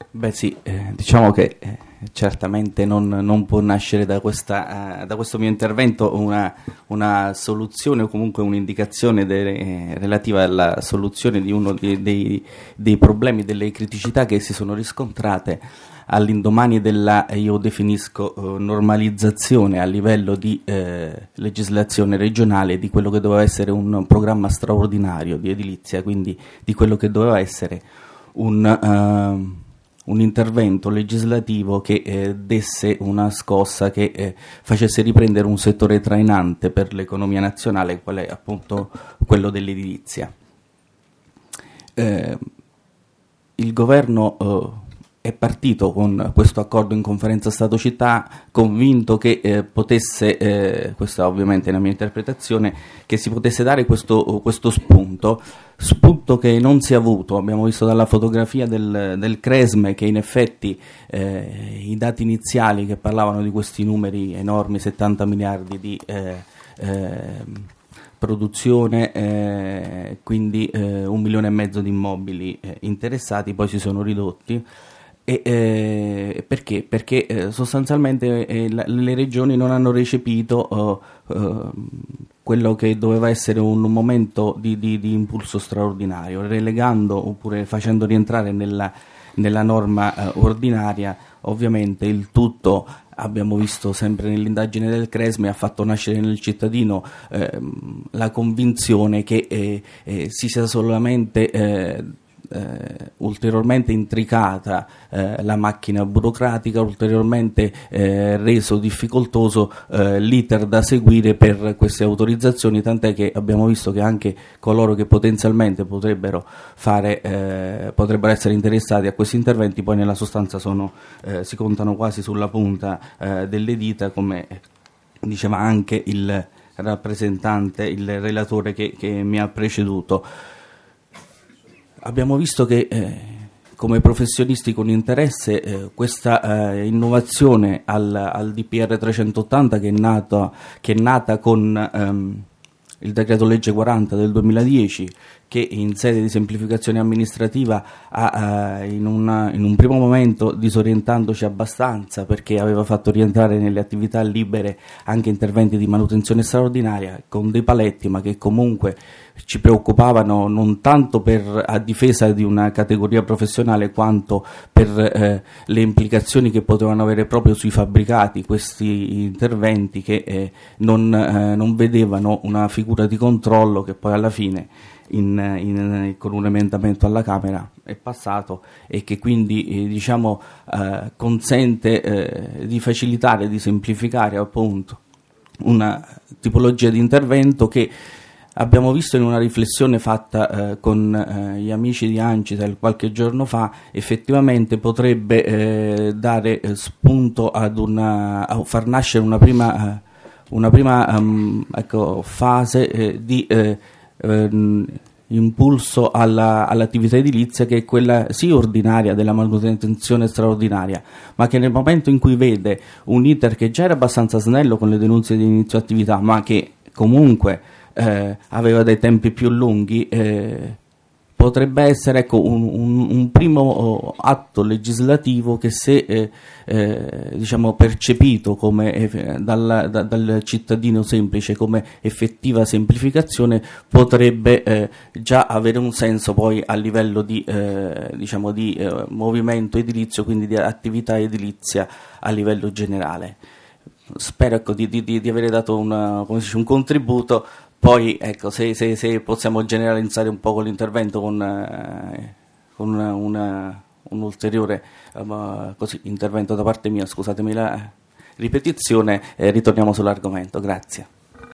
Beh sì, diciamo che certamente non può nascere da questo mio intervento una soluzione o comunque un'indicazione relativa alla soluzione di uno dei problemi, delle criticità che si sono riscontrate all'indomani della, io definisco, normalizzazione a livello di legislazione regionale di quello che doveva essere un programma straordinario di edilizia, quindi di quello che doveva essere un intervento legislativo che desse una scossa, che facesse riprendere un settore trainante per l'economia nazionale, qual è appunto quello dell'edilizia. Il governo è partito con questo accordo in conferenza Stato-Città convinto che potesse, questa ovviamente è la mia interpretazione, che si potesse dare questo spunto che non si è avuto. Abbiamo visto dalla fotografia del Cresme che in effetti i dati iniziali che parlavano di questi numeri enormi, 70 miliardi di produzione, quindi 1,5 milioni di immobili interessati, poi si sono ridotti. Perché? Perché sostanzialmente le regioni non hanno recepito quello che doveva essere un momento di impulso straordinario, relegando oppure facendo rientrare nella norma ordinaria. Ovviamente il tutto, abbiamo visto sempre nell'indagine del Cresme, ha fatto nascere nel cittadino la convinzione che si sia solamente ulteriormente intricata la macchina burocratica, ulteriormente reso difficoltoso l'iter da seguire per queste autorizzazioni, tant'è che abbiamo visto che anche coloro che potenzialmente potrebbero essere interessati a questi interventi poi nella sostanza si contano quasi sulla punta delle dita, come diceva anche il rappresentante, il relatore che mi ha preceduto. Abbiamo visto che come professionisti con interesse questa innovazione al DPR 380 che è nata con il decreto legge 40 del 2010, che in sede di semplificazione amministrativa in un primo momento, disorientandoci abbastanza perché aveva fatto rientrare nelle attività libere anche interventi di manutenzione straordinaria con dei paletti, ma che comunque ci preoccupavano non tanto a difesa di una categoria professionale quanto per le implicazioni che potevano avere proprio sui fabbricati questi interventi, che non vedevano una figura di controllo che poi alla fine con un emendamento alla Camera è passato e che quindi consente di facilitare, di semplificare appunto una tipologia di intervento che abbiamo visto in una riflessione fatta con gli amici di Ancitel qualche giorno fa. Effettivamente potrebbe dare spunto a far nascere una prima fase di impulso all'attività edilizia, che è quella sì ordinaria della manutenzione straordinaria, ma che nel momento in cui vede un iter che già era abbastanza snello con le denunce di inizio attività, ma che comunque aveva dei tempi più lunghi, potrebbe essere un primo atto legislativo che, se percepito come dal cittadino semplice come effettiva semplificazione, potrebbe già avere un senso poi a livello di movimento edilizio, quindi di attività edilizia a livello generale. Spero di avere dato un contributo. Poi se possiamo generalizzare un po' l'intervento con un ulteriore intervento da parte mia, scusatemi la ripetizione, ritorniamo sull'argomento. Grazie.